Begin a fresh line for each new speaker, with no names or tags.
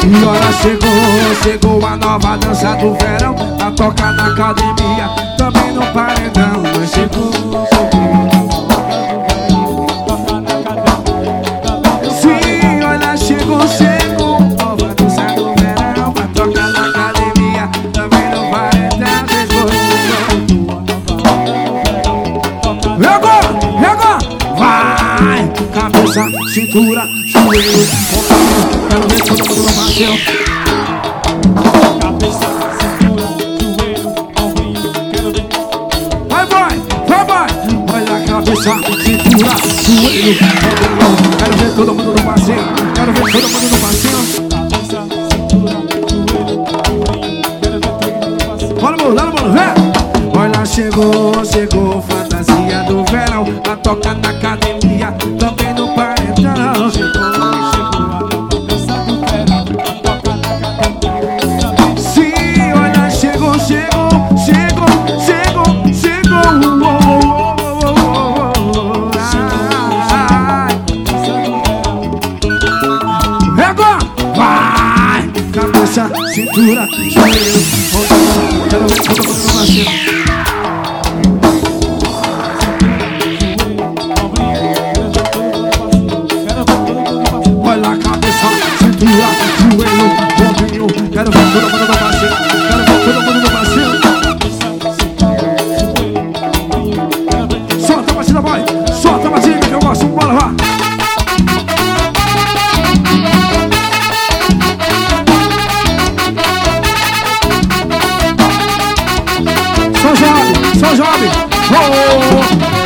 E olha, chegou a nova dança do verão, a tocar na academia, também no paredão. Mas chegou. Sim, olha, chegou nova dança do verão, a tocar na academia, também no paredão. Agora, vai! Cabeça, cintura, joelho, quero ver todo mundo no vazio.
Cabeça, cintura, joelho, ombrinho, quero ver.
Vai, boy! Olha a cabeça, cintura, joelho, ombrinho. Quero ver todo mundo no vazio. Quero ver todo mundo no vazio.
Cabeça, cintura, joelho, ombrinho, quero ver todo mundo no vazio.
Bora, mano, vem! Olha, chegou, fantasia do verão, a tocar na academia, também no paredão.
Chegou a nova dança do verão, a tocar na academia.
Sim, olha, chegou. Agora, vai! Cabeça, cintura, joelho, ombro, quero ver todo mundo no vazio. Olha a cabeça, cintura, joelho, ombrinho, quero ver todo mundo no vazio. Quero ver todo mundo no vazio. Solta a batida, boy! Solta a batida que eu gosto, bora lá! Só jogue! Oh!